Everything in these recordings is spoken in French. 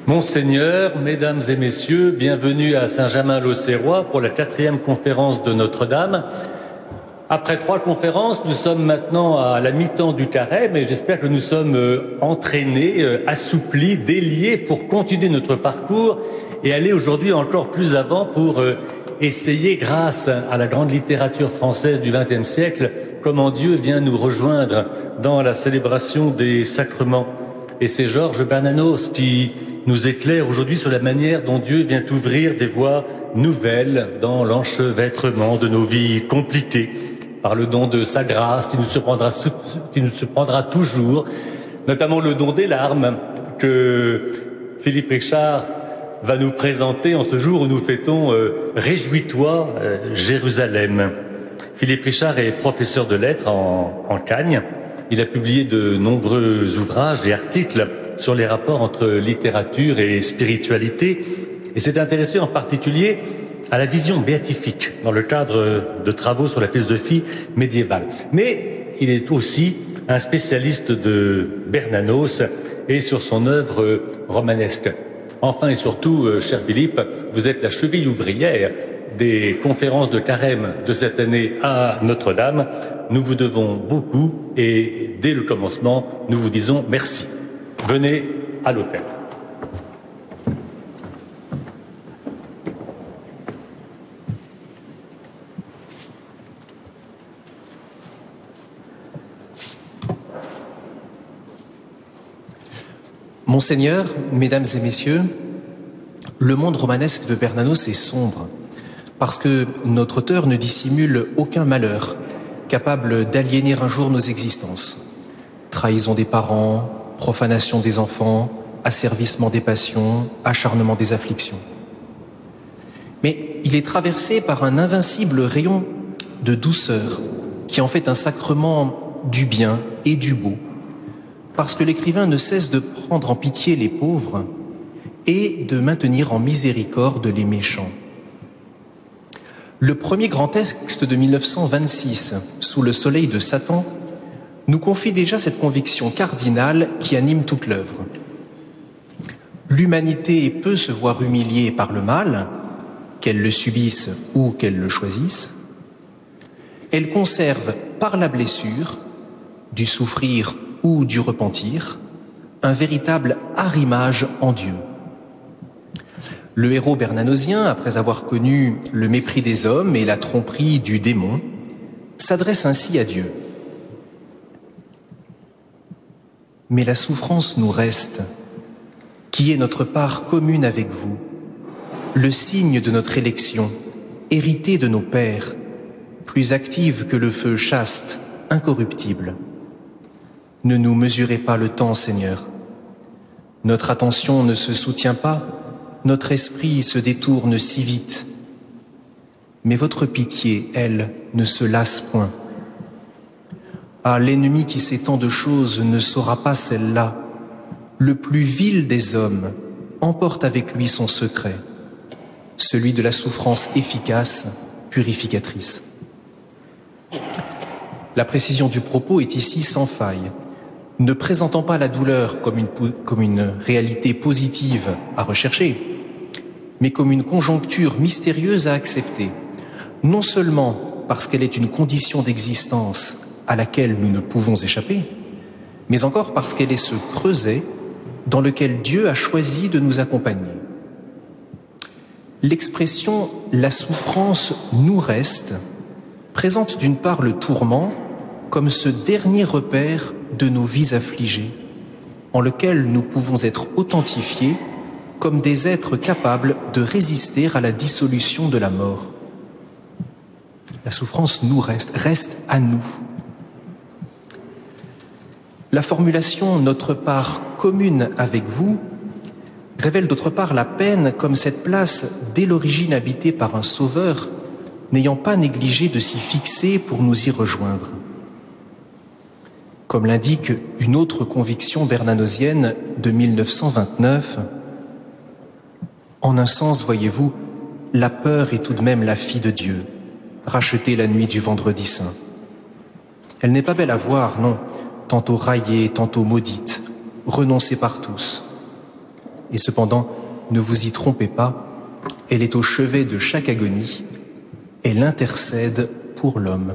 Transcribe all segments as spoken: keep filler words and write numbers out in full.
Monseigneur, Mesdames et Messieurs, bienvenue à Saint-Germain-l'Auxerrois pour la quatrième conférence de Notre-Dame. Après trois conférences, nous sommes maintenant à la mi-temps du carême et j'espère que nous sommes entraînés, assouplis, déliés pour continuer notre parcours et aller aujourd'hui encore plus avant pour essayer, grâce à la grande littérature française du vingtième siècle, comment Dieu vient nous rejoindre dans la célébration des sacrements. Et c'est Georges Bernanos qui nous éclaire aujourd'hui sur la manière dont Dieu vient ouvrir des voies nouvelles dans l'enchevêtrement de nos vies compliquées, par le don de sa grâce qui nous surprendra, qui nous surprendra toujours, notamment le don des larmes que Philippe Richard va nous présenter en ce jour où nous fêtons euh, Réjouis-toi, euh, Jérusalem. Philippe Richard est professeur de lettres en, en Cagne. Il a publié de nombreux ouvrages et articles sur les rapports entre littérature et spiritualité et s'est intéressé en particulier à la vision béatifique dans le cadre de travaux sur la philosophie médiévale. Mais il est aussi un spécialiste de Bernanos et sur son œuvre romanesque. Enfin et surtout, cher Philippe, vous êtes la cheville ouvrière des conférences de carême de cette année à Notre-Dame. Nous vous devons beaucoup et dès le commencement, nous vous disons merci. Venez à l'autel. Monseigneur, Mesdames et Messieurs, le monde romanesque de Bernanos est sombre, parce que notre auteur ne dissimule aucun malheur capable d'aliéner un jour nos existences. Trahison des parents, profanation des enfants, asservissement des passions, acharnement des afflictions. Mais il est traversé par un invincible rayon de douceur qui en fait un sacrement du bien et du beau, parce que l'écrivain ne cesse de prendre en pitié les pauvres et de maintenir en miséricorde les méchants. Le premier grand texte de mille neuf cent vingt-six, Sous le soleil de Satan, nous confie déjà cette conviction cardinale qui anime toute l'œuvre. L'humanité peut se voir humiliée par le mal, qu'elle le subisse ou qu'elle le choisisse. Elle conserve par la blessure, du souffrir ou du repentir, un véritable arrimage en Dieu. Le héros bernanosien, après avoir connu le mépris des hommes et la tromperie du démon, s'adresse ainsi à Dieu. Mais la souffrance nous reste, qui est notre part commune avec vous, le signe de notre élection, hérité de nos pères, plus active que le feu chaste, incorruptible. Ne nous mesurez pas le temps, Seigneur. Notre attention ne se soutient pas, notre esprit se détourne si vite. Mais votre pitié, elle, ne se lasse point. Ah, l'ennemi qui sait tant de choses ne saura pas celle-là. Le plus vil des hommes emporte avec lui son secret, celui de la souffrance efficace, purificatrice. La précision du propos est ici sans faille, ne présentant pas la douleur comme une, comme une réalité positive à rechercher, mais comme une conjoncture mystérieuse à accepter, non seulement parce qu'elle est une condition d'existence à laquelle nous ne pouvons échapper, mais encore parce qu'elle est ce creuset dans lequel Dieu a choisi de nous accompagner. L'expression « la souffrance nous reste » présente d'une part le tourment comme ce dernier repère de nos vies affligées, en lequel nous pouvons être authentifiés comme des êtres capables de résister à la dissolution de la mort. La souffrance nous reste, reste à nous. La formulation « notre part commune avec vous » révèle d'autre part la peine comme cette place dès l'origine habitée par un sauveur, n'ayant pas négligé de s'y fixer pour nous y rejoindre. Comme l'indique une autre conviction bernanosienne de mille neuf cent vingt-neuf, en un sens, voyez-vous, la peur est tout de même la fille de Dieu, rachetée la nuit du vendredi saint. Elle n'est pas belle à voir, non, tantôt raillée, tantôt maudite, renoncée par tous. Et cependant, ne vous y trompez pas, elle est au chevet de chaque agonie, elle intercède pour l'homme.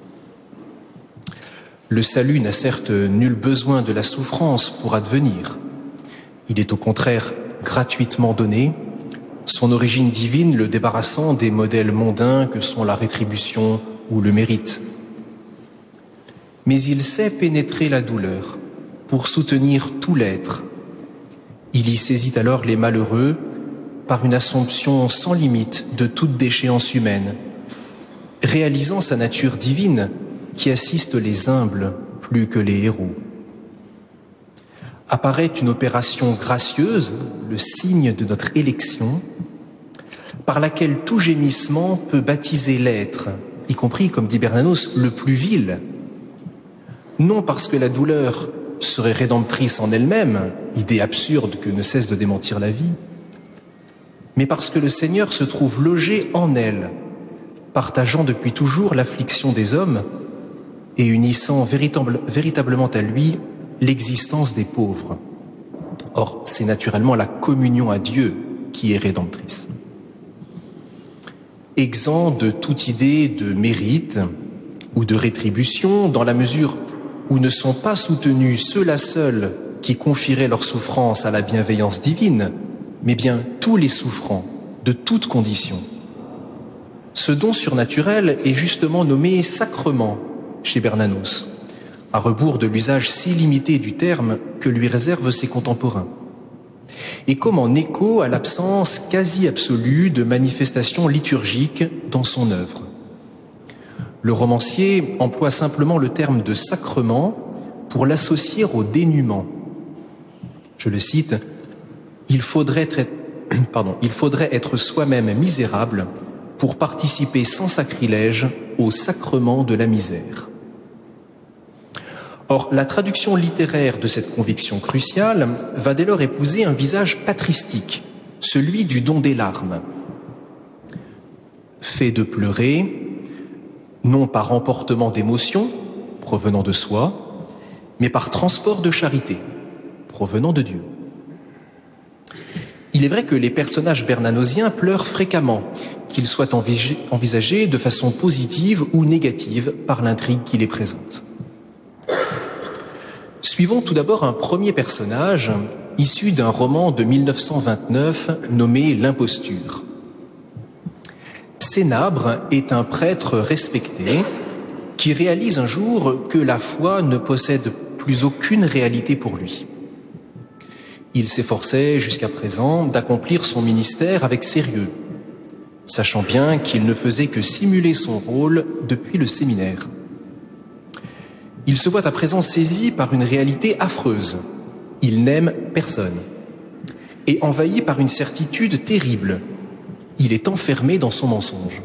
Le salut n'a certes nul besoin de la souffrance pour advenir. Il est au contraire gratuitement donné, son origine divine le débarrassant des modèles mondains que sont la rétribution ou le mérite. Mais il sait pénétrer la douleur pour soutenir tout l'être. Il y saisit alors les malheureux par une assomption sans limite de toute déchéance humaine, réalisant sa nature divine qui assiste les humbles plus que les héros. Apparaît une opération gracieuse, le signe de notre élection, par laquelle tout gémissement peut baptiser l'être, y compris, comme dit Bernanos, le plus vil, non parce que la douleur serait rédemptrice en elle-même, idée absurde que ne cesse de démentir la vie, mais parce que le Seigneur se trouve logé en elle, partageant depuis toujours l'affliction des hommes et unissant véritable, véritablement à lui l'existence des pauvres. Or, c'est naturellement la communion à Dieu qui est rédemptrice. Exempt de toute idée de mérite ou de rétribution, dans la mesure où ne sont pas soutenus ceux-là seuls qui confieraient leur souffrance à la bienveillance divine, mais bien tous les souffrants, de toutes conditions. Ce don surnaturel est justement nommé sacrement chez Bernanos, à rebours de l'usage si limité du terme que lui réservent ses contemporains, et comme en écho à l'absence quasi absolue de manifestations liturgiques dans son œuvre. Le romancier emploie simplement le terme de sacrement pour l'associer au dénuement. Je le cite, « Il faudrait être, pardon, il faudrait être soi-même misérable pour participer sans sacrilège au sacrement de la misère. » Or, la traduction littéraire de cette conviction cruciale va dès lors épouser un visage patristique, celui du don des larmes. Fait de pleurer, non par emportement d'émotion, provenant de soi, mais par transport de charité, provenant de Dieu. Il est vrai que les personnages bernanosiens pleurent fréquemment, qu'ils soient envisagés de façon positive ou négative par l'intrigue qui les présente. Suivons tout d'abord un premier personnage issu d'un roman de mille neuf cent vingt-neuf nommé L'Imposture. Cénabre est un prêtre respecté qui réalise un jour que la foi ne possède plus aucune réalité pour lui. Il s'efforçait jusqu'à présent d'accomplir son ministère avec sérieux, sachant bien qu'il ne faisait que simuler son rôle depuis le séminaire. Il se voit à présent saisi par une réalité affreuse. Il n'aime personne. Et envahi par une certitude terrible. Il est enfermé dans son mensonge.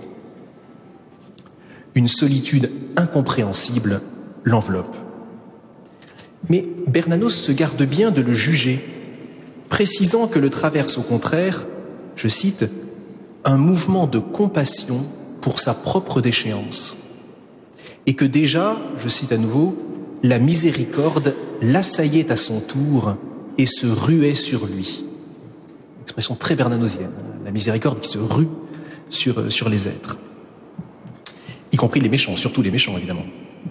Une solitude incompréhensible l'enveloppe. Mais Bernanos se garde bien de le juger, précisant que le traverse au contraire, je cite, « un mouvement de compassion pour sa propre déchéance ». Et que déjà, je cite à nouveau, la miséricorde l'assaillait à son tour et se ruait sur lui. Expression très bernanosienne, la miséricorde qui se rue sur, sur les êtres. Y compris les méchants, surtout les méchants évidemment.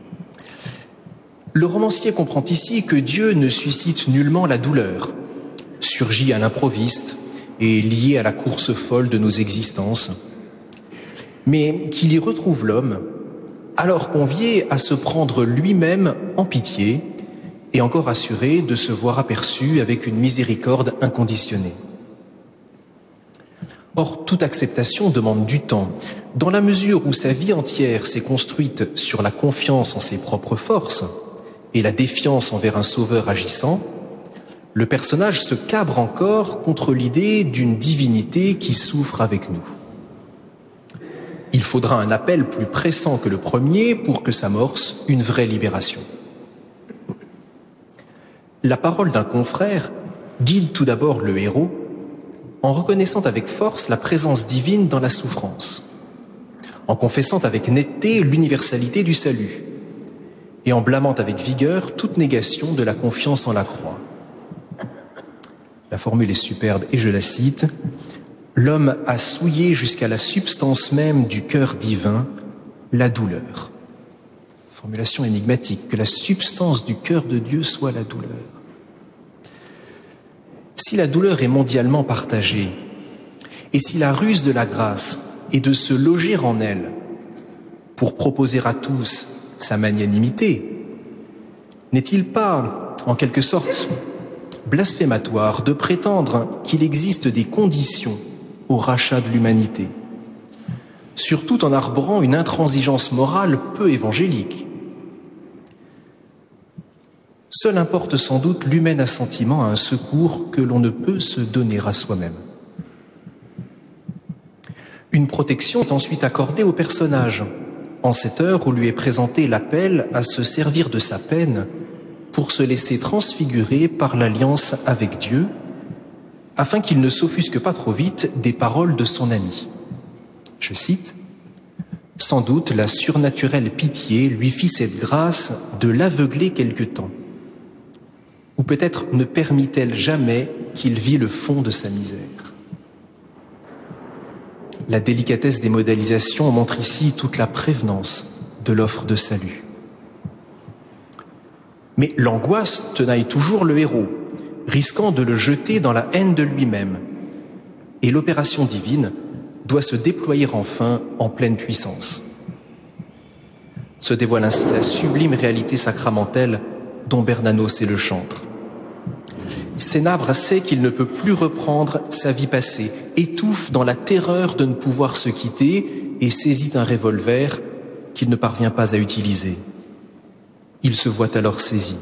Le romancier comprend ici que Dieu ne suscite nullement la douleur, surgit à l'improviste et lié à la course folle de nos existences, mais qu'il y retrouve l'homme, alors convié à se prendre lui-même en pitié et encore assuré de se voir aperçu avec une miséricorde inconditionnée. Or, toute acceptation demande du temps, dans la mesure où sa vie entière s'est construite sur la confiance en ses propres forces et la défiance envers un sauveur agissant. Le personnage se cabre encore contre l'idée d'une divinité qui souffre avec nous. Il faudra un appel plus pressant que le premier pour que s'amorce une vraie libération. La parole d'un confrère guide tout d'abord le héros en reconnaissant avec force la présence divine dans la souffrance, en confessant avec netteté l'universalité du salut et en blâmant avec vigueur toute négation de la confiance en la croix. La formule est superbe et je la cite. « L'homme a souillé jusqu'à la substance même du cœur divin, la douleur. » Formulation énigmatique, que la substance du cœur de Dieu soit la douleur. Si la douleur est mondialement partagée, et si la ruse de la grâce est de se loger en elle pour proposer à tous sa magnanimité, n'est-il pas, en quelque sorte, blasphématoire de prétendre qu'il existe des conditions au rachat de l'humanité, surtout en arborant une intransigeance morale peu évangélique? Seul importe sans doute l'humain assentiment à un secours que l'on ne peut se donner à soi-même. Une protection est ensuite accordée au personnage, en cette heure où lui est présenté l'appel à se servir de sa peine pour se laisser transfigurer par l'alliance avec Dieu, afin qu'il ne s'offusque pas trop vite des paroles de son ami. Je cite, « Sans doute la surnaturelle pitié lui fit cette grâce de l'aveugler quelque temps. Ou peut-être ne permit-elle jamais qu'il vît le fond de sa misère. » La délicatesse des modélisations montre ici toute la prévenance de l'offre de salut. Mais l'angoisse tenaille toujours le héros, risquant de le jeter dans la haine de lui-même. Et l'opération divine doit se déployer enfin en pleine puissance. Se dévoile ainsi la sublime réalité sacramentelle dont Bernanos est le chantre. Sénabre sait qu'il ne peut plus reprendre sa vie passée, étouffe dans la terreur de ne pouvoir se quitter et saisit un revolver qu'il ne parvient pas à utiliser. Il se voit alors saisi.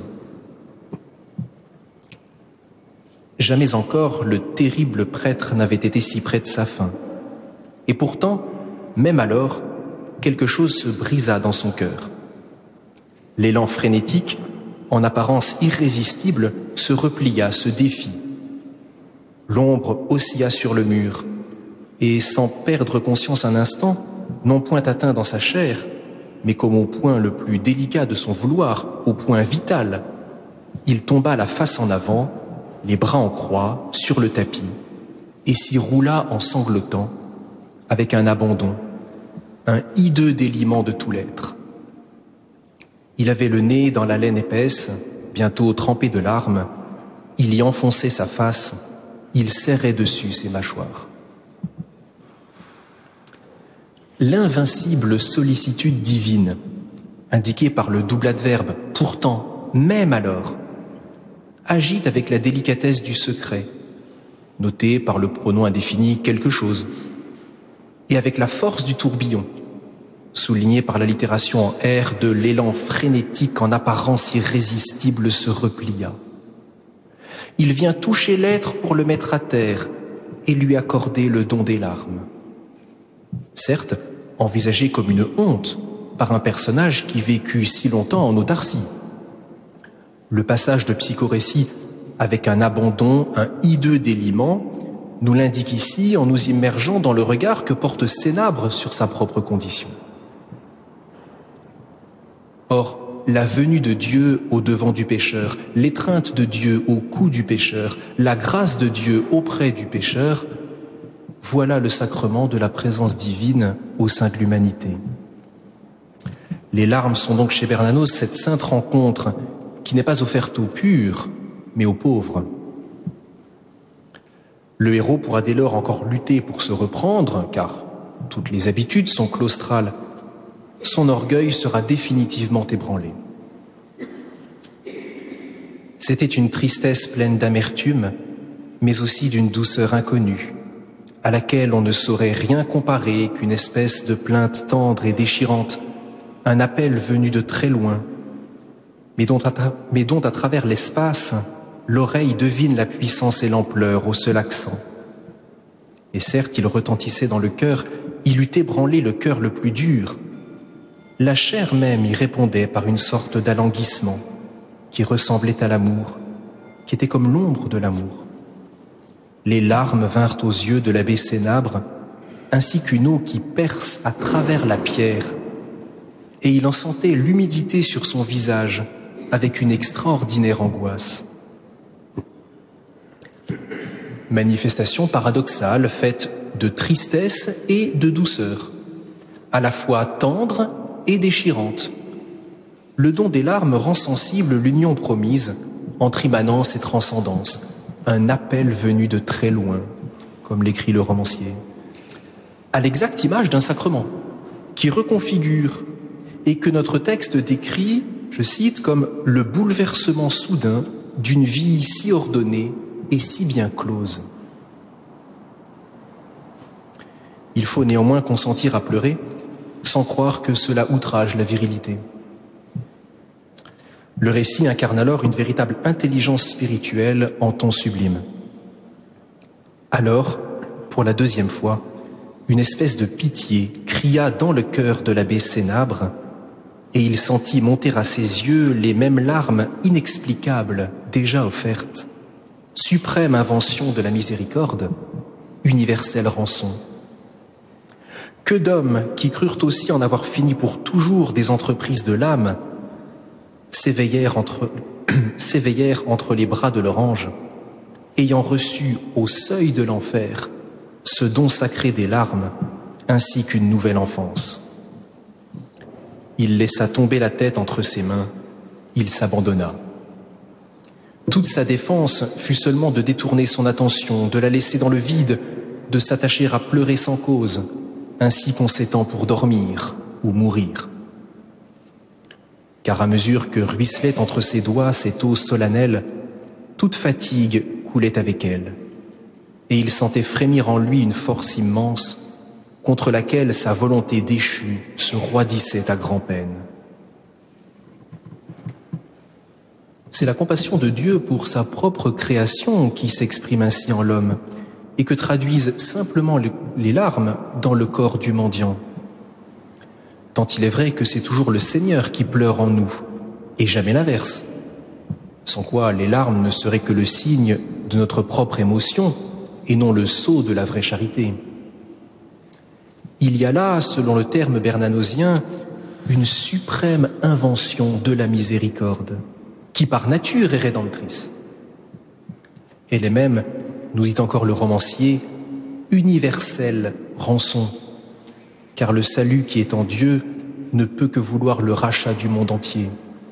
Jamais encore le terrible prêtre n'avait été si près de sa fin. Et pourtant, même alors, quelque chose se brisa dans son cœur. L'élan frénétique, en apparence irrésistible, se replia, se défit. L'ombre oscilla sur le mur, et sans perdre conscience un instant, non point atteint dans sa chair, mais comme au point le plus délicat de son vouloir, au point vital, il tomba la face en avant, les bras en croix, sur le tapis, et s'y roula en sanglotant, avec un abandon, un hideux déliement de tout l'être. Il avait le nez dans la laine épaisse, bientôt trempé de larmes, il y enfonçait sa face, il serrait dessus ses mâchoires. L'invincible sollicitude divine, indiquée par le double adverbe « pourtant, même alors », agite avec la délicatesse du secret, noté par le pronom indéfini « quelque chose », et avec la force du tourbillon, souligné par l'allitération en R de l'élan frénétique en apparence irrésistible se replia. Il vient toucher l'être pour le mettre à terre et lui accorder le don des larmes. Certes, envisagé comme une honte par un personnage qui vécut si longtemps en autarcie. Le passage de psychorécit avec un abandon, un hideux déliement, nous l'indique ici en nous immergeant dans le regard que porte Sénabre sur sa propre condition. Or, la venue de Dieu au devant du pécheur, l'étreinte de Dieu au cou du pécheur, la grâce de Dieu auprès du pécheur, voilà le sacrement de la présence divine au sein de l'humanité. Les larmes sont donc chez Bernanos cette sainte rencontre qui n'est pas offerte aux purs, mais aux pauvres. Le héros pourra dès lors encore lutter pour se reprendre, car toutes les habitudes sont claustrales. Son orgueil sera définitivement ébranlé. C'était une tristesse pleine d'amertume, mais aussi d'une douceur inconnue, à laquelle on ne saurait rien comparer qu'une espèce de plainte tendre et déchirante, un appel venu de très loin, mais dont à, tra- mais dont à travers l'espace, l'oreille devine la puissance et l'ampleur au seul accent. Et certes, il retentissait dans le cœur, il eût ébranlé le cœur le plus dur. La chair même y répondait par une sorte d'alanguissement qui ressemblait à l'amour, qui était comme l'ombre de l'amour. Les larmes vinrent aux yeux de l'abbé Sénabre, ainsi qu'une eau qui perce à travers la pierre, et il en sentait l'humidité sur son visage avec une extraordinaire angoisse. Manifestation paradoxale faite de tristesse et de douceur, à la fois tendre et déchirante. Le don des larmes rend sensible l'union promise entre immanence et transcendance, un appel venu de très loin, comme l'écrit le romancier, à l'exacte image d'un sacrement qui reconfigure et que notre texte décrit, je cite, comme le bouleversement soudain d'une vie si ordonnée et si bien close. Il faut néanmoins consentir à pleurer sans croire que cela outrage la virilité. Le récit incarne alors une véritable intelligence spirituelle en ton sublime. Alors, pour la deuxième fois, une espèce de pitié cria dans le cœur de l'abbé Sénabre, et il sentit monter à ses yeux les mêmes larmes inexplicables déjà offertes. Suprême invention de la miséricorde, universelle rançon. Que d'hommes qui crurent aussi en avoir fini pour toujours des entreprises de l'âme s'éveillèrent entre, s'éveillèrent entre les bras de leur ange, ayant reçu au seuil de l'enfer ce don sacré des larmes, ainsi qu'une nouvelle enfance. Il laissa tomber la tête entre ses mains, il s'abandonna. Toute sa défense fut seulement de détourner son attention, de la laisser dans le vide, de s'attacher à pleurer sans cause, ainsi qu'on s'étend pour dormir ou mourir. Car à mesure que ruisselait entre ses doigts cette eau solennelle, toute fatigue coulait avec elle, et il sentait frémir en lui une force immense contre laquelle sa volonté déchue se roidissait à grand-peine. C'est la compassion de Dieu pour sa propre création qui s'exprime ainsi en l'homme et que traduisent simplement les larmes dans le corps du mendiant. Tant il est vrai que c'est toujours le Seigneur qui pleure en nous et jamais l'inverse, sans quoi les larmes ne seraient que le signe de notre propre émotion et non le sceau de la vraie charité. Il y a là, selon le terme bernanosien, une suprême invention de la miséricorde, qui par nature est rédemptrice. Elle est même, nous dit encore le romancier, universelle rançon, car le salut qui est en Dieu ne peut que vouloir le rachat du monde entier.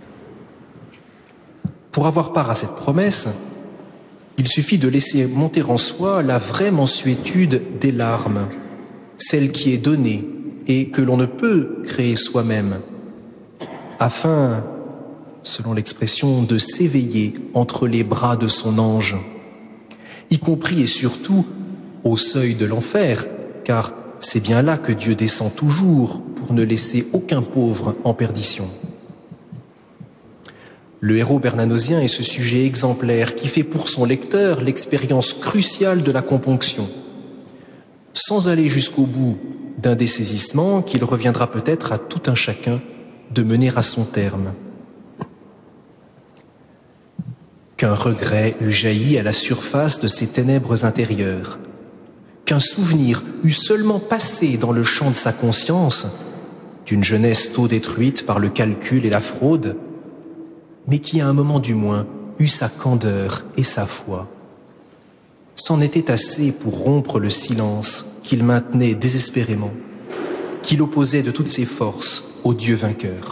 Pour avoir part à cette promesse, il suffit de laisser monter en soi la vraie mansuétude des larmes, celle qui est donnée et que l'on ne peut créer soi-même, afin, selon l'expression, de s'éveiller entre les bras de son ange, y compris et surtout au seuil de l'enfer, car c'est bien là que Dieu descend toujours pour ne laisser aucun pauvre en perdition. Le héros bernanosien est ce sujet exemplaire qui fait pour son lecteur l'expérience cruciale de la componction, sans aller jusqu'au bout d'un dessaisissement qu'il reviendra peut-être à tout un chacun de mener à son terme. Qu'un regret eût jailli à la surface de ses ténèbres intérieures, qu'un souvenir eût seulement passé dans le champ de sa conscience, d'une jeunesse tôt détruite par le calcul et la fraude, mais qui à un moment du moins eut sa candeur et sa foi. C'en était assez pour rompre le silence qu'il maintenait désespérément, qu'il opposait de toutes ses forces au Dieu vainqueur.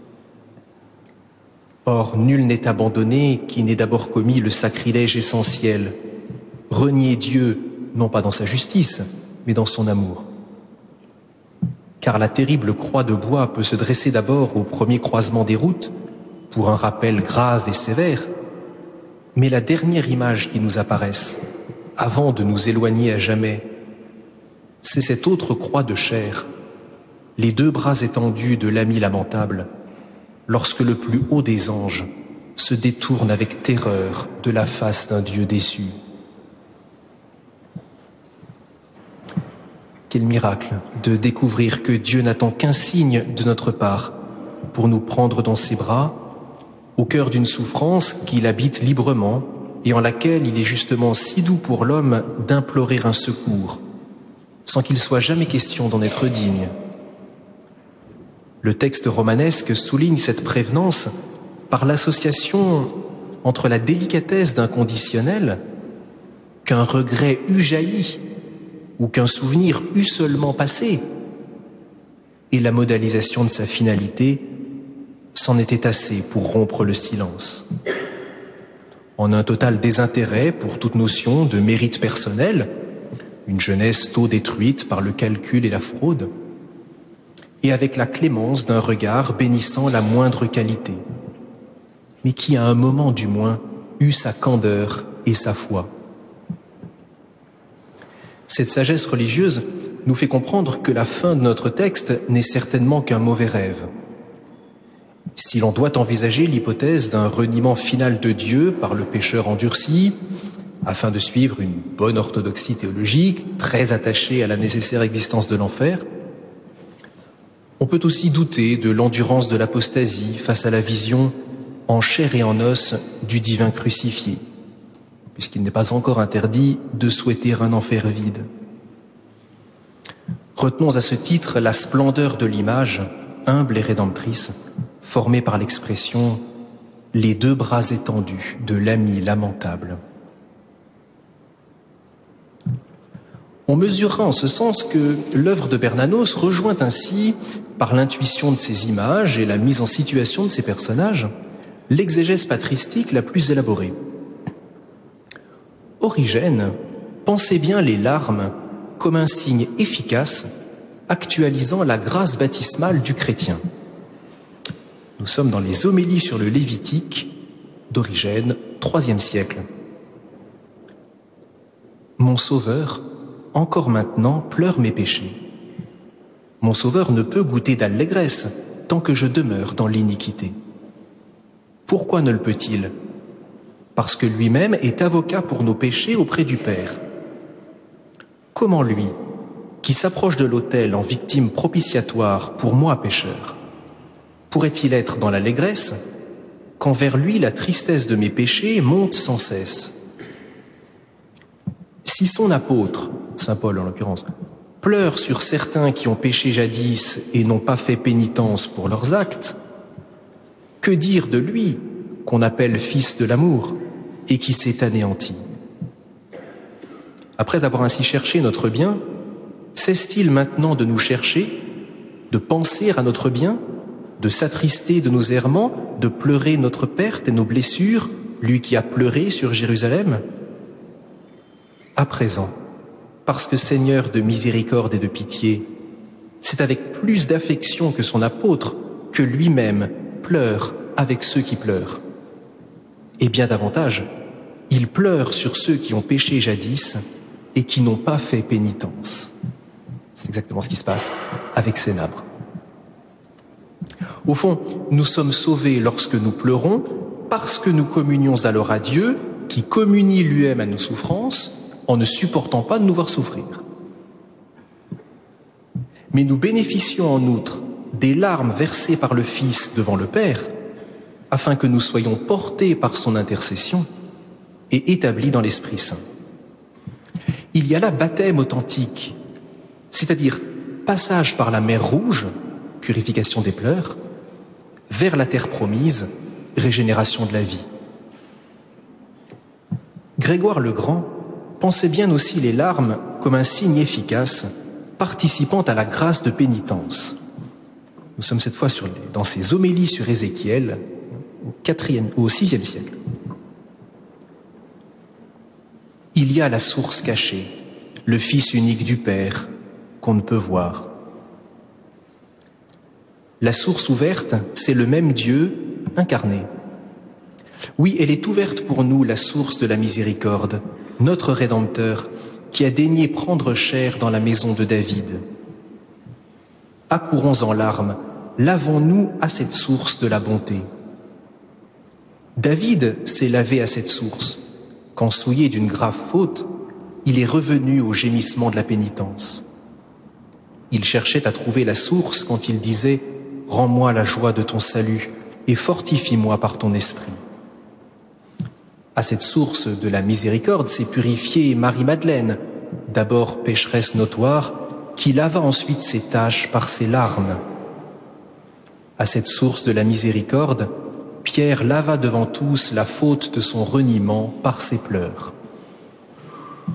Or, nul n'est abandonné qui n'ait d'abord commis le sacrilège essentiel, renier Dieu, non pas dans sa justice, mais dans son amour. Car la terrible croix de bois peut se dresser d'abord au premier croisement des routes, pour un rappel grave et sévère, mais la dernière image qui nous apparaisse, avant de nous éloigner à jamais, c'est cette autre croix de chair, les deux bras étendus de l'ami lamentable, lorsque le plus haut des anges se détourne avec terreur de la face d'un Dieu déçu. Quel miracle de découvrir que Dieu n'attend qu'un signe de notre part pour nous prendre dans ses bras, au cœur d'une souffrance qu'il habite librement et en laquelle il est justement si doux pour l'homme d'implorer un secours, sans qu'il soit jamais question d'en être digne. Le texte romanesque souligne cette prévenance par l'association entre la délicatesse d'un conditionnel, qu'un regret eût jailli ou qu'un souvenir eût seulement passé. Et la modalisation de sa finalité s'en était assez pour rompre le silence. En un total désintérêt pour toute notion de mérite personnel, une jeunesse tôt détruite par le calcul et la fraude, et avec la clémence d'un regard bénissant la moindre qualité, mais qui à un moment du moins eut sa candeur et sa foi. Cette sagesse religieuse nous fait comprendre que la fin de notre texte n'est certainement qu'un mauvais rêve. Si l'on doit envisager l'hypothèse d'un reniement final de Dieu par le pécheur endurci, afin de suivre une bonne orthodoxie théologique, très attachée à la nécessaire existence de l'enfer, on peut aussi douter de l'endurance de l'apostasie face à la vision en chair et en os du divin crucifié, puisqu'il n'est pas encore interdit de souhaiter un enfer vide. Retenons à ce titre la splendeur de l'image, humble et rédemptrice, formée par l'expression « les deux bras étendus de l'ami lamentable ». On mesurera en ce sens que l'œuvre de Bernanos rejoint ainsi, par l'intuition de ces images et la mise en situation de ces personnages, l'exégèse patristique la plus élaborée. Origène pensait bien les larmes comme un signe efficace actualisant la grâce baptismale du chrétien. Nous sommes dans les homélies sur le Lévitique d'Origène, troisième siècle. Mon Sauveur, encore maintenant, pleure mes péchés. Mon Sauveur ne peut goûter d'allégresse tant que je demeure dans l'iniquité. Pourquoi ne le peut-il ? Parce que lui-même est avocat pour nos péchés auprès du Père. Comment lui, qui s'approche de l'autel en victime propitiatoire pour moi pécheur, pourrait-il être dans l'allégresse quand vers lui la tristesse de mes péchés monte sans cesse ? Si son apôtre, saint Paul en l'occurrence, pleure sur certains qui ont péché jadis et n'ont pas fait pénitence pour leurs actes, que dire de lui qu'on appelle fils de l'amour et qui s'est anéanti ? Après avoir ainsi cherché notre bien, cesse-t-il maintenant de nous chercher, de penser à notre bien, de s'attrister de nos errements, de pleurer notre perte et nos blessures, lui qui a pleuré sur Jérusalem ? À présent, parce que Seigneur de miséricorde et de pitié, c'est avec plus d'affection que son apôtre que lui-même pleure avec ceux qui pleurent. Et bien davantage, il pleure sur ceux qui ont péché jadis et qui n'ont pas fait pénitence. C'est exactement ce qui se passe avec Cénabre. Au fond, nous sommes sauvés lorsque nous pleurons parce que nous communions alors à Dieu qui communie lui-même à nos souffrances en ne supportant pas de nous voir souffrir. Mais nous bénéficions en outre des larmes versées par le Fils devant le Père afin que nous soyons portés par son intercession et établis dans l'Esprit Saint. Il y a là baptême authentique, c'est-à-dire passage par la mer Rouge, purification des pleurs, vers la terre promise, régénération de la vie. Grégoire le Grand pensait bien aussi les larmes comme un signe efficace participant à la grâce de pénitence. Nous sommes cette fois sur les, dans ces homélies sur Ézéchiel au, quatrième, au sixième siècle. Il y a la source cachée, le Fils unique du Père, qu'on ne peut voir. La source ouverte, c'est le même Dieu incarné. Oui, elle est ouverte pour nous, la source de la miséricorde, notre Rédempteur, qui a daigné prendre chair dans la maison de David. Accourons en larmes, lavons-nous à cette source de la bonté. David s'est lavé à cette source. Quand souillé d'une grave faute, il est revenu au gémissement de la pénitence. Il cherchait à trouver la source quand il disait « Rends-moi la joie de ton salut et fortifie-moi par ton esprit ». À cette source de la miséricorde s'est purifiée Marie-Madeleine, d'abord pécheresse notoire, qui lava ensuite ses taches par ses larmes. À cette source de la miséricorde, Pierre lava devant tous la faute de son reniement par ses pleurs.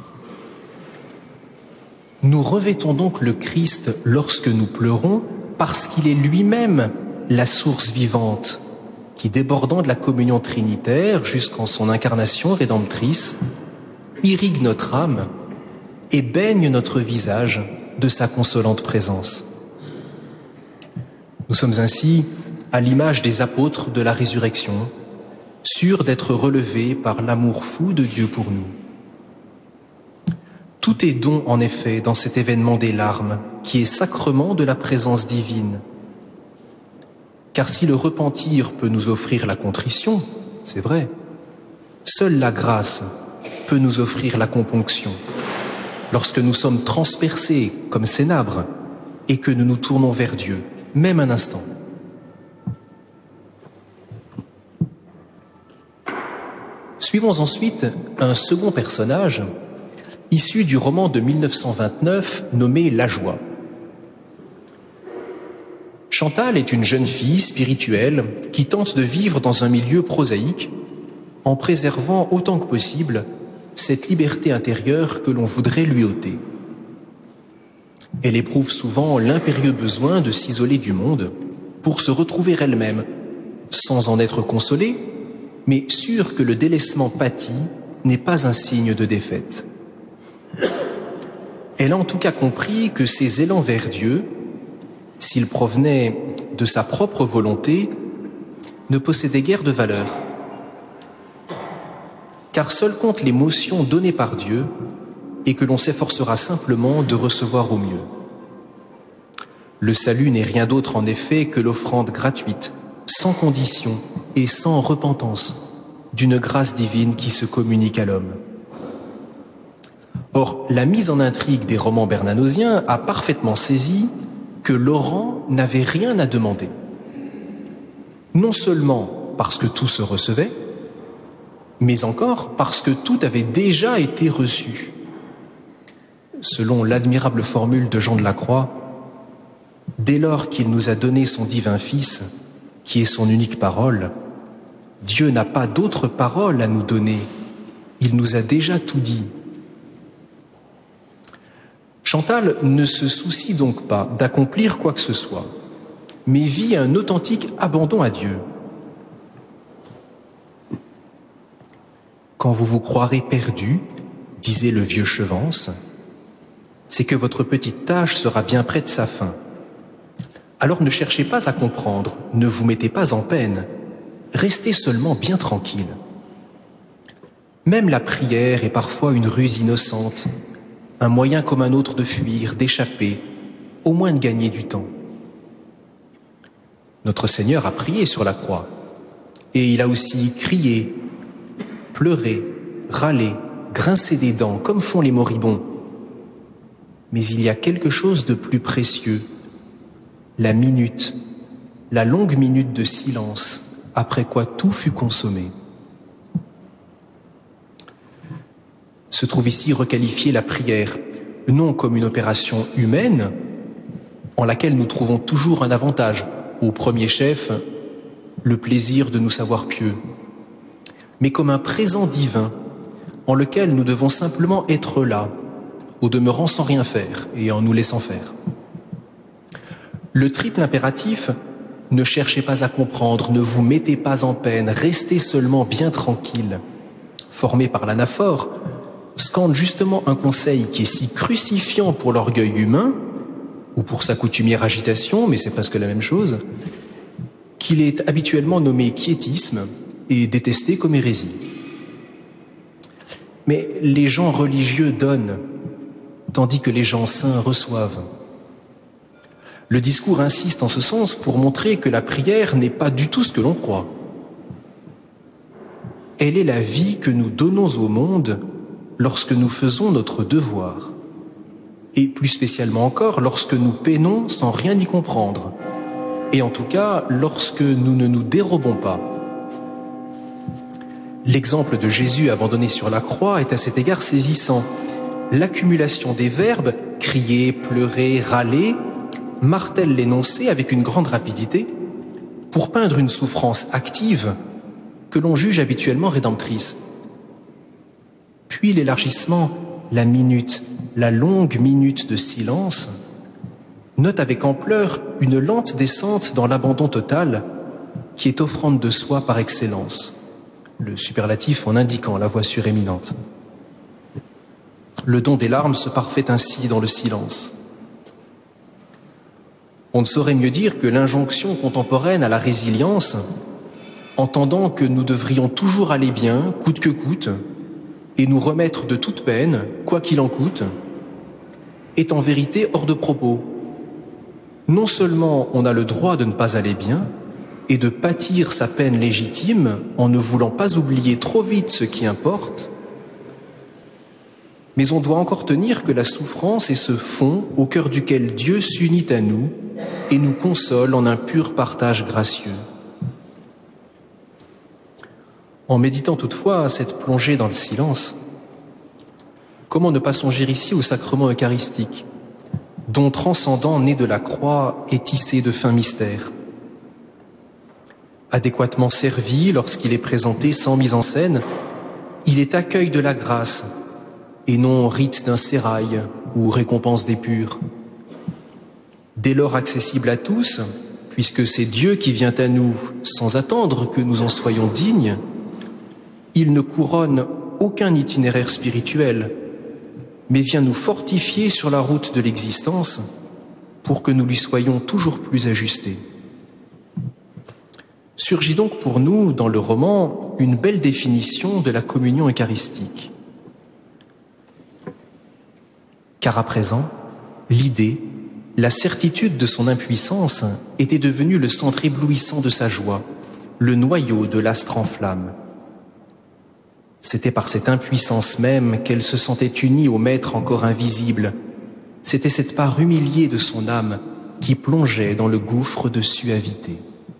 Nous revêtons donc le Christ lorsque nous pleurons, parce qu'il est lui-même la source vivante, qui, débordant de la communion trinitaire jusqu'en son incarnation rédemptrice, irrigue notre âme et baigne notre visage de sa consolante présence. Nous sommes ainsi à l'image des apôtres de la résurrection, sûrs d'être relevés par l'amour fou de Dieu pour nous. Tout est don, en effet, dans cet événement des larmes, qui est sacrement de la présence divine. Car si le repentir peut nous offrir la contrition, c'est vrai, seule la grâce peut nous offrir la componction, lorsque nous sommes transpercés comme cénabres et que nous nous tournons vers Dieu, même un instant. Suivons ensuite un second personnage issu du roman de mille neuf cent vingt-neuf nommé La Joie. Chantal est une jeune fille spirituelle qui tente de vivre dans un milieu prosaïque en préservant autant que possible cette liberté intérieure que l'on voudrait lui ôter. Elle éprouve souvent l'impérieux besoin de s'isoler du monde pour se retrouver elle-même, sans en être consolée, mais sûre que le délaissement pâti n'est pas un signe de défaite. Elle a en tout cas compris que ses élans vers Dieu, s'ils provenaient de sa propre volonté, ne possédaient guère de valeur. Car seule compte l'émotion donnée par Dieu et que l'on s'efforcera simplement de recevoir au mieux. Le salut n'est rien d'autre en effet que l'offrande gratuite, sans condition et sans repentance, d'une grâce divine qui se communique à l'homme. Or, la mise en intrigue des romans bernanosiens a parfaitement saisi que Laurent n'avait rien à demander. Non seulement parce que tout se recevait, mais encore parce que tout avait déjà été reçu. Selon l'admirable formule de Jean de la Croix, dès lors qu'il nous a donné son divin Fils, qui est son unique parole, Dieu n'a pas d'autre parole à nous donner. Il nous a déjà tout dit. Chantal ne se soucie donc pas d'accomplir quoi que ce soit, mais vit un authentique abandon à Dieu. Quand vous vous croirez perdu, disait le vieux Chevance, c'est que votre petite tâche sera bien près de sa fin. Alors ne cherchez pas à comprendre, ne vous mettez pas en peine, restez seulement bien tranquille. Même la prière est parfois une ruse innocente, un moyen comme un autre de fuir, d'échapper, au moins de gagner du temps. Notre Seigneur a prié sur la croix, et il a aussi crié, pleuré, râlé, grincé des dents, comme font les moribonds. Mais il y a quelque chose de plus précieux, la minute, la longue minute de silence, après quoi tout fut consommé. Se trouve ici requalifier la prière, non comme une opération humaine, en laquelle nous trouvons toujours un avantage, au premier chef, le plaisir de nous savoir pieux, mais comme un présent divin, en lequel nous devons simplement être là, au demeurant sans rien faire et en nous laissant faire. Le triple impératif, ne cherchez pas à comprendre, ne vous mettez pas en peine, restez seulement bien tranquille, formé par l'anaphore, scande justement un conseil qui est si crucifiant pour l'orgueil humain, ou pour sa coutumière agitation, mais c'est presque la même chose, qu'il est habituellement nommé quiétisme et détesté comme hérésie. Mais les gens religieux donnent, tandis que les gens saints reçoivent. Le discours insiste en ce sens pour montrer que la prière n'est pas du tout ce que l'on croit. Elle est la vie que nous donnons au monde lorsque nous faisons notre devoir, et plus spécialement encore lorsque nous peinons sans rien y comprendre, et en tout cas lorsque nous ne nous dérobons pas. L'exemple de Jésus abandonné sur la croix est à cet égard saisissant. L'accumulation des verbes, crier, pleurer, râler, martèle l'énoncé avec une grande rapidité pour peindre une souffrance active que l'on juge habituellement rédemptrice. Puis l'élargissement la minute, la longue minute de silence, note avec ampleur une lente descente dans l'abandon total qui est offrande de soi par excellence, le superlatif en indiquant la voix suréminente. Le don des larmes se parfait ainsi dans le silence. On ne saurait mieux dire que l'injonction contemporaine à la résilience, entendant que nous devrions toujours aller bien, coûte que coûte, et nous remettre de toute peine, quoi qu'il en coûte, est en vérité hors de propos. Non seulement on a le droit de ne pas aller bien, et de pâtir sa peine légitime en ne voulant pas oublier trop vite ce qui importe, mais on doit encore tenir que la souffrance est ce fond au cœur duquel Dieu s'unit à nous et nous console en un pur partage gracieux. En méditant toutefois à cette plongée dans le silence, comment ne pas songer ici au sacrement eucharistique, dont transcendant né de la croix est tissé de fins mystères. Adéquatement servi lorsqu'il est présenté sans mise en scène, il est accueil de la grâce et non rite d'un sérail ou récompense des purs. Dès lors accessible à tous, puisque c'est Dieu qui vient à nous sans attendre que nous en soyons dignes, il ne couronne aucun itinéraire spirituel, mais vient nous fortifier sur la route de l'existence pour que nous lui soyons toujours plus ajustés. Surgit donc pour nous, dans le roman, une belle définition de la communion eucharistique. Car à présent, l'idée, la certitude de son impuissance était devenue le centre éblouissant de sa joie, le noyau de l'astre en flamme. C'était par cette impuissance même qu'elle se sentait unie au Maître encore invisible. C'était cette part humiliée de son âme qui plongeait dans le gouffre de suavité.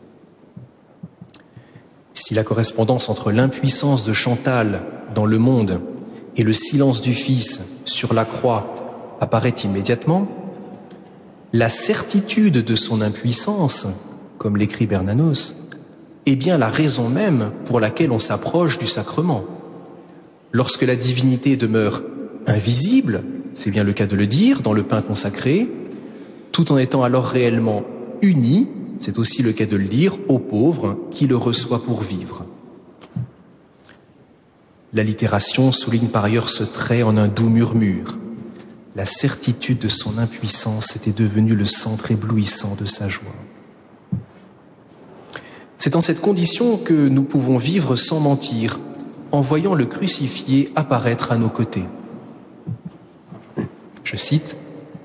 Si la correspondance entre l'impuissance de Chantal dans le monde et le silence du Fils sur la croix apparaît immédiatement, la certitude de son impuissance, comme l'écrit Bernanos, est bien la raison même pour laquelle on s'approche du sacrement. Lorsque la divinité demeure invisible, c'est bien le cas de le dire, dans le pain consacré, tout en étant alors réellement unie, c'est aussi le cas de le dire, au pauvre qui le reçoit pour vivre. L'allitération souligne par ailleurs ce trait en un doux murmure. La certitude de son impuissance était devenue le centre éblouissant de sa joie. C'est dans cette condition que nous pouvons vivre sans mentir, en voyant le crucifié apparaître à nos côtés. Je cite,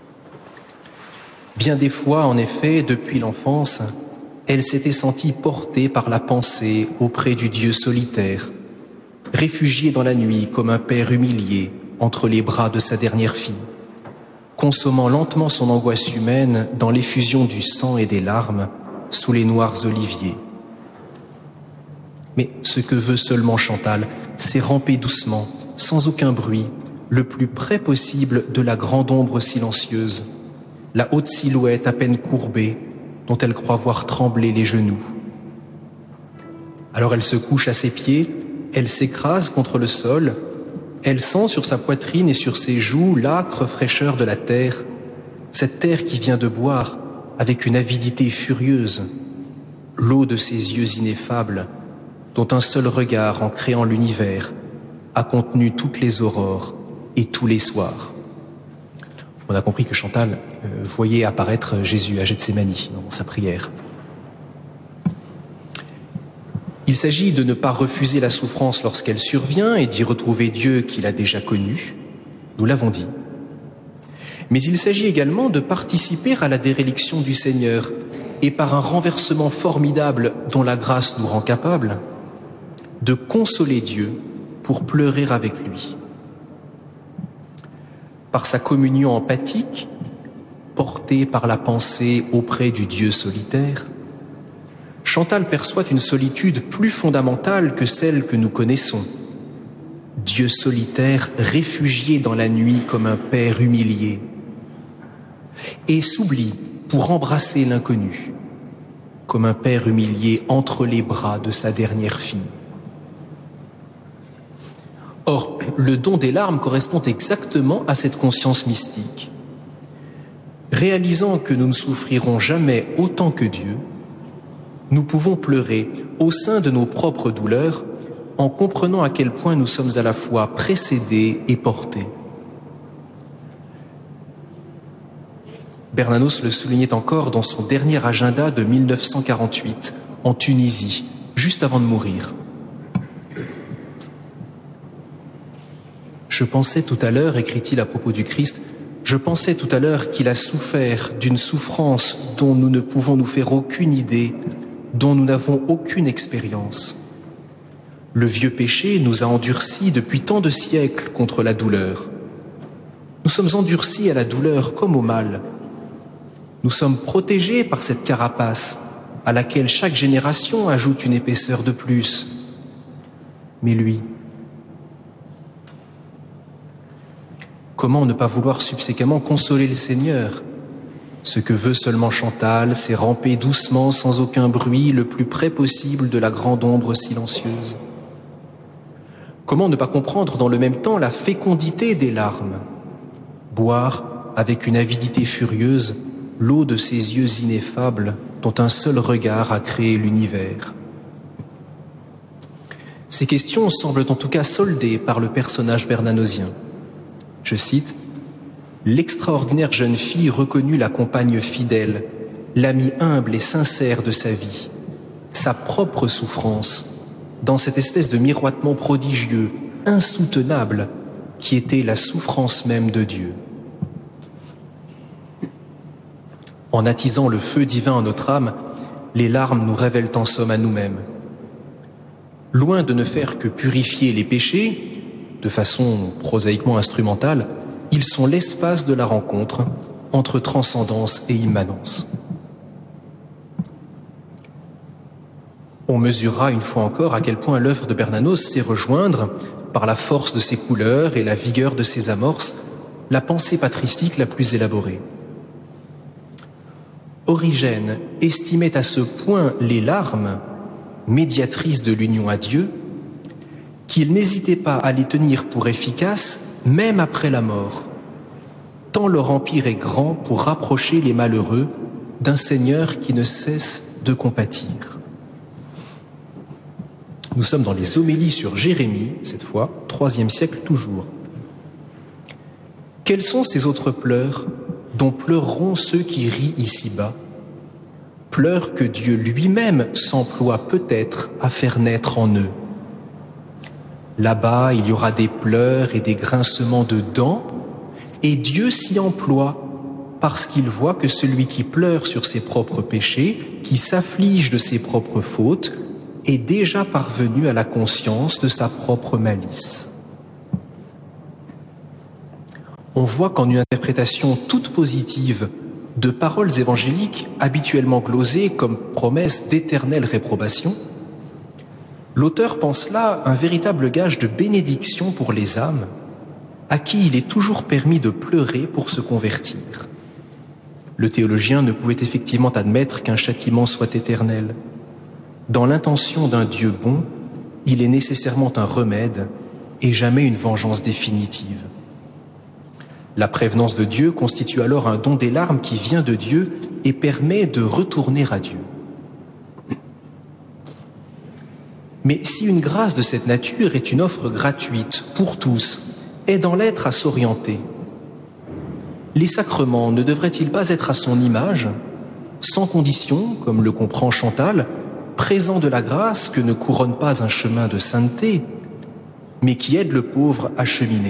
« Bien des fois, en effet, depuis l'enfance, elle s'était sentie portée par la pensée auprès du Dieu solitaire, réfugiée dans la nuit comme un père humilié entre les bras de sa dernière fille, consommant lentement son angoisse humaine dans l'effusion du sang et des larmes sous les noirs oliviers. Mais ce que veut seulement Chantal, c'est ramper doucement, sans aucun bruit, le plus près possible de la grande ombre silencieuse, la haute silhouette à peine courbée, dont elle croit voir trembler les genoux. Alors elle se couche à ses pieds, elle s'écrase contre le sol, elle sent sur sa poitrine et sur ses joues l'âcre fraîcheur de la terre, cette terre qui vient de boire, avec une avidité furieuse, l'eau de ses yeux ineffables, dont un seul regard, en créant l'univers, a contenu toutes les aurores et tous les soirs. On a compris que Chantal euh, voyait apparaître Jésus à Gethsémani dans sa prière. Il s'agit de ne pas refuser la souffrance lorsqu'elle survient et d'y retrouver Dieu qu'il a déjà connu, nous l'avons dit. Mais il s'agit également de participer à la déréliction du Seigneur et par un renversement formidable dont la grâce nous rend capables, de consoler Dieu pour pleurer avec lui. Par sa communion empathique, portée par la pensée auprès du Dieu solitaire, Chantal perçoit une solitude plus fondamentale que celle que nous connaissons. Dieu solitaire réfugié dans la nuit comme un père humilié, et s'oublie pour embrasser l'inconnu, comme un père humilié entre les bras de sa dernière fille. Or, le don des larmes correspond exactement à cette conscience mystique. Réalisant que nous ne souffrirons jamais autant que Dieu, nous pouvons pleurer au sein de nos propres douleurs en comprenant à quel point nous sommes à la fois précédés et portés. Bernanos le soulignait encore dans son dernier agenda de mille neuf cent quarante-huit, en Tunisie, juste avant de mourir. Je pensais tout à l'heure, écrit-il à propos du Christ, je pensais tout à l'heure qu'il a souffert d'une souffrance dont nous ne pouvons nous faire aucune idée, dont nous n'avons aucune expérience. Le vieux péché nous a endurcis depuis tant de siècles contre la douleur. Nous sommes endurcis à la douleur comme au mal. Nous sommes protégés par cette carapace à laquelle chaque génération ajoute une épaisseur de plus. Mais lui, comment ne pas vouloir subséquemment consoler le Seigneur? Ce que veut seulement Chantal, c'est ramper doucement, sans aucun bruit, le plus près possible de la grande ombre silencieuse. Comment ne pas comprendre dans le même temps la fécondité des larmes? Boire, avec une avidité furieuse, l'eau de ces yeux ineffables dont un seul regard a créé l'univers. Ces questions semblent en tout cas soldées par le personnage bernanosien. Je cite, « L'extraordinaire jeune fille reconnut la compagne fidèle, l'amie humble et sincère de sa vie, sa propre souffrance, dans cette espèce de miroitement prodigieux, insoutenable, qui était la souffrance même de Dieu. » En attisant le feu divin en notre âme, les larmes nous révèlent en somme à nous-mêmes. Loin de ne faire que purifier les péchés, de façon prosaïquement instrumentale, ils sont l'espace de la rencontre entre transcendance et immanence. On mesurera une fois encore à quel point l'œuvre de Bernanos sait rejoindre, par la force de ses couleurs et la vigueur de ses amorces, la pensée patristique la plus élaborée. Origène estimait à ce point les larmes, médiatrices de l'union à Dieu, qu'il n'hésitait pas à les tenir pour efficaces même après la mort, tant leur empire est grand pour rapprocher les malheureux d'un Seigneur qui ne cesse de compatir. Nous sommes dans les homélies sur Jérémie, cette fois, troisième siècle toujours. Quels sont ces autres pleurs dont pleureront ceux qui rient ici-bas? Pleurs que Dieu lui-même s'emploie peut-être à faire naître en eux. Là-bas, il y aura des pleurs et des grincements de dents, et Dieu s'y emploie parce qu'il voit que celui qui pleure sur ses propres péchés, qui s'afflige de ses propres fautes, est déjà parvenu à la conscience de sa propre malice. On voit qu'en une interprétation toute positive de paroles évangéliques habituellement glosées comme promesse d'éternelle réprobation, l'auteur pense là un véritable gage de bénédiction pour les âmes, à qui il est toujours permis de pleurer pour se convertir. Le théologien ne pouvait effectivement admettre qu'un châtiment soit éternel. Dans l'intention d'un Dieu bon, il est nécessairement un remède et jamais une vengeance définitive. La prévenance de Dieu constitue alors un don des larmes qui vient de Dieu et permet de retourner à Dieu. Mais si une grâce de cette nature est une offre gratuite pour tous, aidant l'être à s'orienter, les sacrements ne devraient-ils pas être à son image, sans condition, comme le comprend Chantal, présent de la grâce que ne couronne pas un chemin de sainteté, mais qui aide le pauvre à cheminer?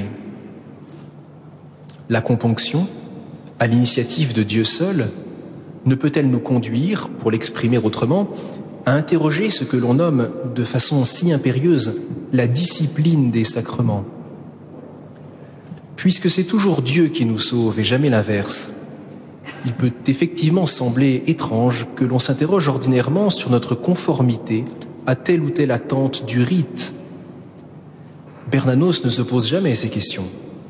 La componction, à l'initiative de Dieu seul, ne peut-elle nous conduire, pour l'exprimer autrement, à interroger ce que l'on nomme de façon si impérieuse la discipline des sacrements? Puisque c'est toujours Dieu qui nous sauve et jamais l'inverse, il peut effectivement sembler étrange que l'on s'interroge ordinairement sur notre conformité à telle ou telle attente du rite. Bernanos ne se pose jamais ces questions,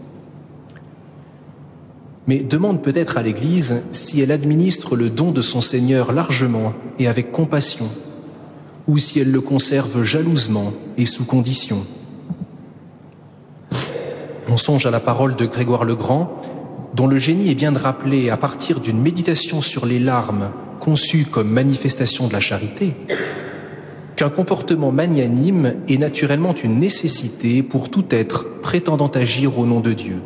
mais demande peut-être à l'Église si elle administre le don de son Seigneur largement et avec compassion, ou si elle le conserve jalousement et sous condition. On songe à la parole de Grégoire le Grand, dont le génie est bien de rappeler, à partir d'une méditation sur les larmes conçue comme manifestation de la charité, qu'un comportement magnanime est naturellement une nécessité pour tout être prétendant agir au nom de Dieu.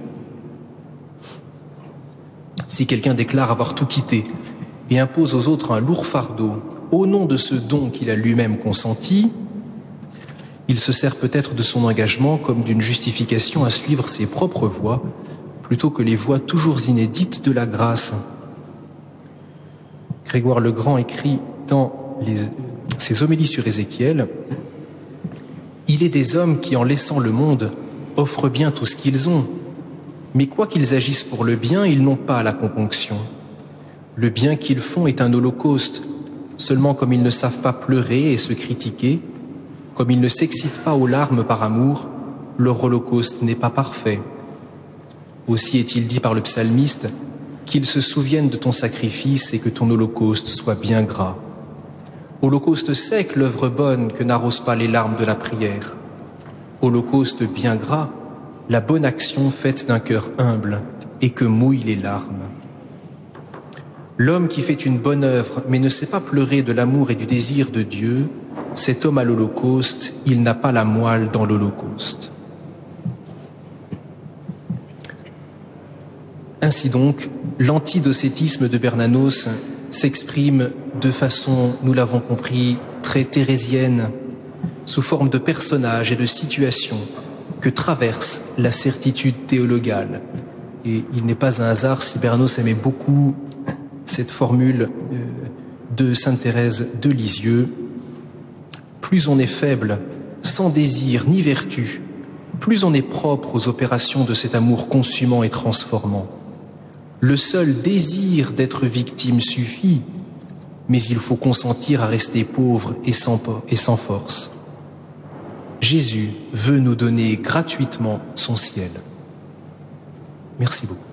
Si quelqu'un déclare avoir tout quitté et impose aux autres un lourd fardeau au nom de ce don qu'il a lui-même consenti, il se sert peut-être de son engagement comme d'une justification à suivre ses propres voies plutôt que les voies toujours inédites de la grâce. Grégoire le Grand écrit dans les, ses homélies sur Ézéchiel « Il est des hommes qui, en laissant le monde, offrent bien tout ce qu'ils ont, mais quoi qu'ils agissent pour le bien, ils n'ont pas la componction. Le bien qu'ils font est un holocauste, seulement comme ils ne savent pas pleurer et se critiquer, comme ils ne s'excitent pas aux larmes par amour, leur holocauste n'est pas parfait. Aussi est-il dit par le psalmiste qu'ils se souviennent de ton sacrifice et que ton holocauste soit bien gras. Holocauste sec, l'œuvre bonne que n'arrose pas les larmes de la prière. Holocauste bien gras, la bonne action faite d'un cœur humble et que mouillent les larmes. L'homme qui fait une bonne œuvre mais ne sait pas pleurer de l'amour et du désir de Dieu, cet homme à l'Holocauste, il n'a pas la moelle dans l'Holocauste. Ainsi donc, l'antidocétisme de Bernanos s'exprime de façon, nous l'avons compris, très thérésienne, sous forme de personnages et de situations que traverse la certitude théologale. Et il n'est pas un hasard si Bernanos aimait beaucoup cette formule de sainte Thérèse de Lisieux. Plus on est faible, sans désir ni vertu, plus on est propre aux opérations de cet amour consumant et transformant. Le seul désir d'être victime suffit, mais il faut consentir à rester pauvre et sans, et sans force. Jésus veut nous donner gratuitement son ciel. Merci beaucoup.